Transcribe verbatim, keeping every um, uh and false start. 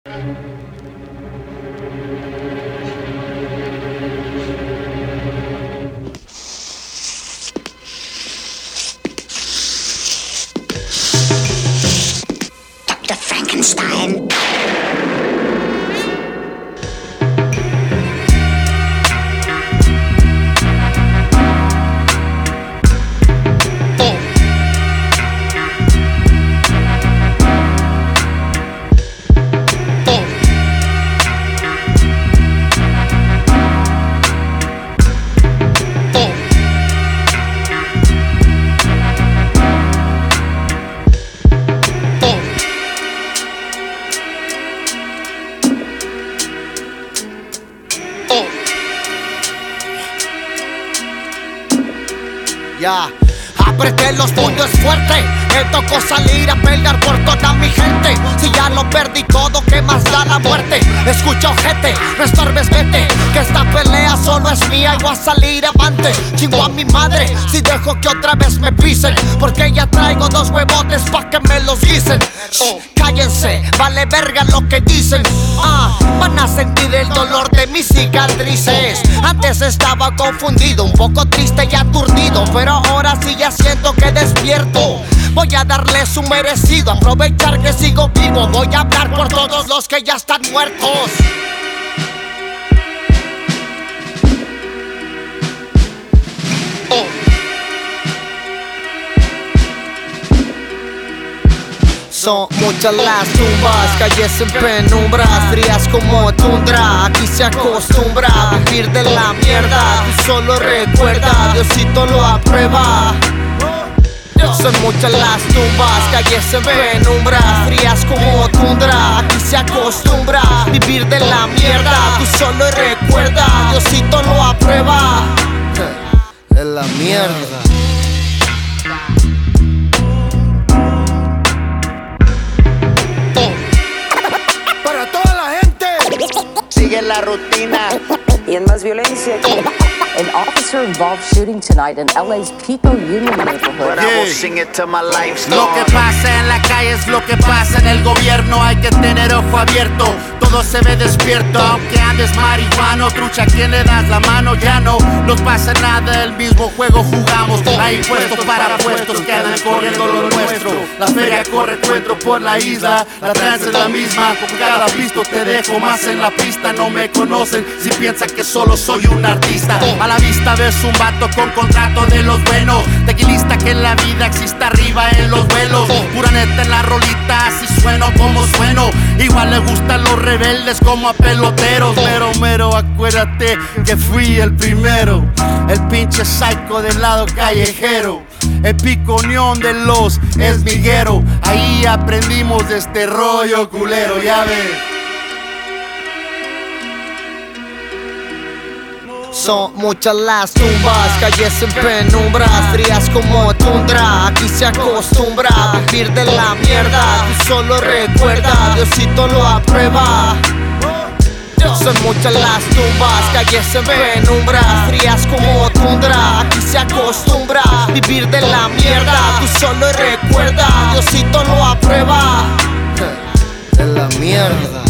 doctor Frankenstein. Ya, apreté los puños fuerte. Me tocó salir a pelear por toda mi gente. Si ya lo perdí todo, ¿qué más da la muerte? Escucha, ojete, no estorbes, vete, que esta pelea solo es mía y voy a salir avante. Chingo a mi madre si dejo que otra vez me pisen, porque ya traigo dos huevotes pa' que me los guisen. Shh, cállense, vale verga lo que dicen. Ah, van a sentir el dolor de mis cicatrices. Antes estaba confundido, un poco triste y aturdido, pero ahora sí ya siento que despierto. Voy a darle su merecido, aprovechar que sigo vivo. Voy a hablar por todos los que ya están muertos. Son muchas las tumbas, calles en penumbra, frías como tundra. Aquí se acostumbra a vivir de la mierda. Tú solo recuerda, Diosito lo aprueba. Son muchas las tumbas, calles en penumbra, frías como tundra. Aquí se acostumbra a vivir de la mierda. Tú solo recuerda, Diosito lo aprueba. Es la mierda. Sigue la rutina. Y en más violencia, an officer-involved shooting tonight in L A's Pico Union neighborhood. Yeah. Sing it to my life Lo que pasa en la calle es lo que pasa en el gobierno. Hay que tener ojo abierto, todo se ve despierto. Aunque andes marihuano, trucha, quien le das la mano ya no nos pasa nada, el mismo juego jugamos. Hay impuestos para puestos que andan corriendo lo nuestro. La feria corre cuentro por la isla, la tranza es la misma. Con cada visto te dejo más en la pista. No me conocen si piensan que solo soy un artista. A la vista ves un vato con contrato de los buenos, tequilista que en la vida existe arriba en los vuelos. Pura neta en la rolita, así sueno como sueno. Igual le gustan los rebeldes como a peloteros. Pero mero, acuérdate que fui el primero, el pinche psycho del lado callejero. El Pico Unión de los Esmiguero, ahí aprendimos de este rollo culero, ya ves. Son muchas las tumbas, calles en penumbra, frías como tundra. Aquí se acostumbra a vivir de la mierda. Tú solo recuerda, Diosito lo aprueba. Son muchas las tumbas, calles en penumbra, frías como tundra. Aquí se acostumbra a vivir de la mierda. Tú solo recuerda, Diosito lo aprueba. Es la mierda.